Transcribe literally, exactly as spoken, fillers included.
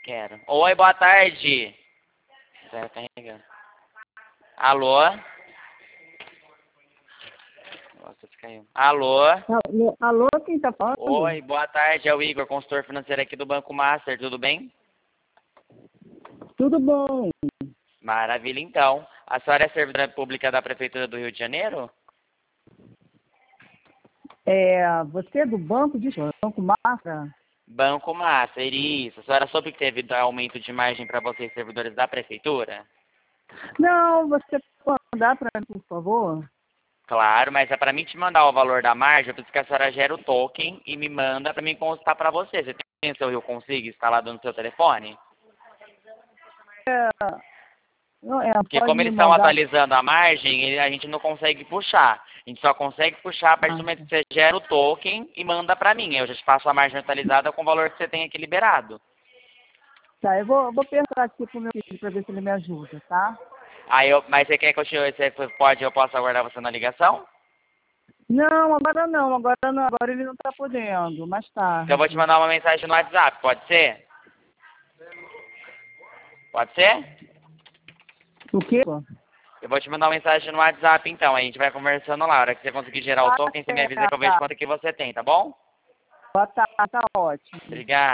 Quero. Oi, boa tarde. Tá carregando. Alô? Nossa, caiu. Alô? Alô, alô, quem tá falando? Oi, boa tarde. É o Igor, consultor financeiro aqui do Banco Master. Tudo bem? Tudo bom. Maravilha, então. A senhora é servidora pública da Prefeitura do Rio de Janeiro? É, você é do banco de Banco Mafra? Banco Master, isso. A senhora soube que teve aumento de margem para vocês, servidores da Prefeitura? Não, você pode mandar para mim, por favor? Claro, mas é para mim te mandar o valor da margem, eu preciso que a senhora gere o token e me manda para mim consultar para você. Você tem o seu Rio Consigo instalado no seu telefone? É, não, é, Porque pode como me eles estão mandar. atualizando a margem, ele- a gente não consegue puxar. A gente só consegue puxar a partir do Ah, momento que você gera o token e manda para mim. Eu já te passo a margem atualizada com o valor que você tem aqui liberado. tá, eu vou, eu vou perguntar aqui pro meu filho para ver se ele me ajuda, tá? Aí eu, mas você quer que eu te, você pode, eu posso aguardar você na ligação? Não, agora não, agora não, agora ele não tá podendo, mais Então eu vou te tarde. mandar uma mensagem no WhatsApp, pode ser? Pode ser? O quê? Eu vou te mandar uma mensagem no WhatsApp então, aí a gente vai conversando lá. A hora que você conseguir gerar o Tá token, você me avisa que eu certo, vejo tá, quanto que você tem, tá bom? tá, tá ótimo. Obrigado.